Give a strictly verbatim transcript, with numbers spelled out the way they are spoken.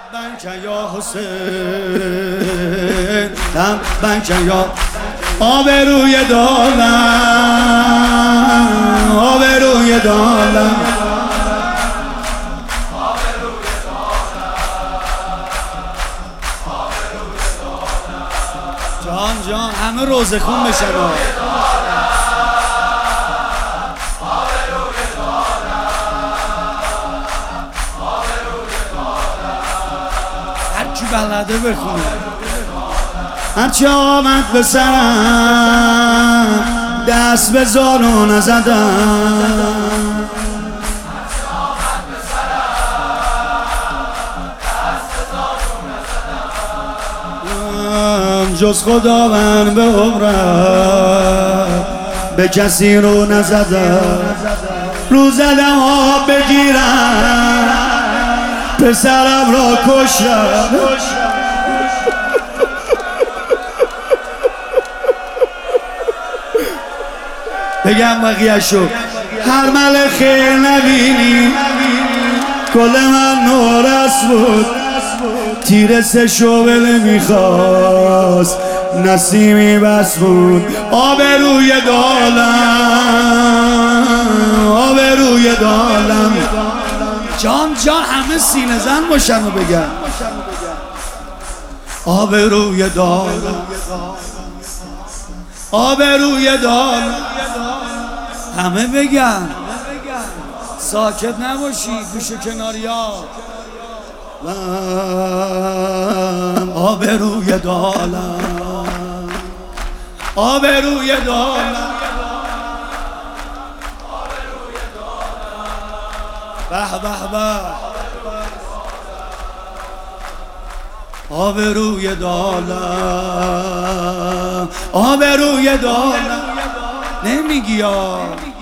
بنکن یا حسین، دم بنکن یا آبروی دالم، آبروی دالم، جان جان همه روزه خون بشن. هرچی بلده بخونه، هرچی آمد به سرم دست به زانو نزدم، جز خداوند به عمرم به کسی رو نزدم، رو زدم آب بگیرم پسرم را کشتم. بگم بقیه شو هر مل خیر نبینی کل من نورس بود، تیر سه شوبله میخواست نسیمی بس بود. آبروی دالم، آبروی دالم، جان جان همه سینه زن باشن و بگن آبروی دالم، آبروی دالم، همه بگن ساکت نباشی گوش کناریا. آبروی دالم، آبروی دالم، به به به، آبروی دالم، آبروی دالم. نمیگی یا